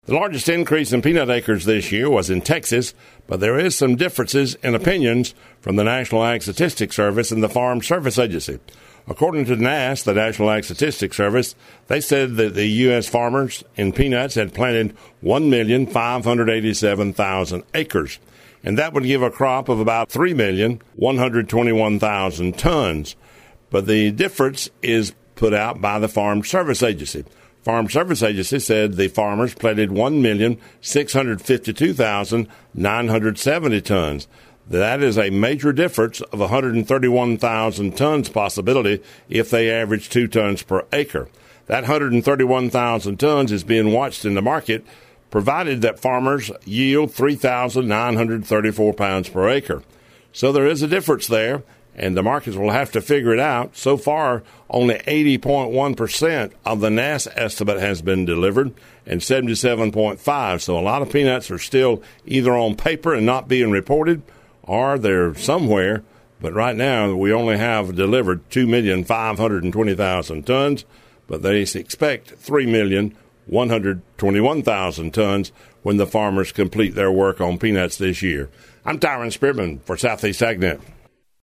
The largest increase in peanut acres this year was in Texas, but there is some differences in opinions from the National Ag Statistics Service and the Farm Service Agency. According to NASS, the National Ag Statistics Service, they said that the U.S. farmers in peanuts had planted 1,587,000 acres, and that would give a crop of about 3,121,000 tons. But the difference is put out by the Farm Service Agency. Farm Service Agency said the farmers planted 1,652,970 tons. That is a major difference of 131,000 tons possibility if they average 2 tons per acre. That 131,000 tons is being watched in the market, provided that farmers yield 3,934 pounds per acre. So there is a difference there, and the markets will have to figure it out. So far, only 80.1% of the NASS estimate has been delivered, and 77.5%. So a lot of peanuts are still either on paper and not being reported, or they're somewhere. But right now, we only have delivered 2,520,000 tons, but they expect 3,121,000 tons when the farmers complete their work on peanuts this year. I'm Tyron Spearman for Southeast AgNet.